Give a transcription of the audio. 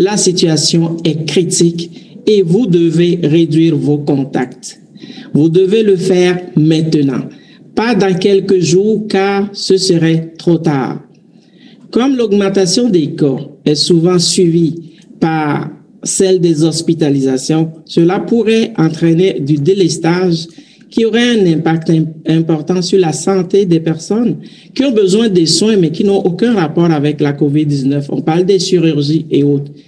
la situation est critique et vous devez réduire vos contacts. Vous devez le faire maintenant, pas dans quelques jours car ce serait trop tard. Comme l'augmentation des cas est souvent suivie par celle des hospitalisations, cela pourrait entraîner du délestage qui aurait un impact important sur la santé des personnes qui ont besoin des soins mais qui n'ont aucun rapport avec la COVID-19. On parle des chirurgies et autres.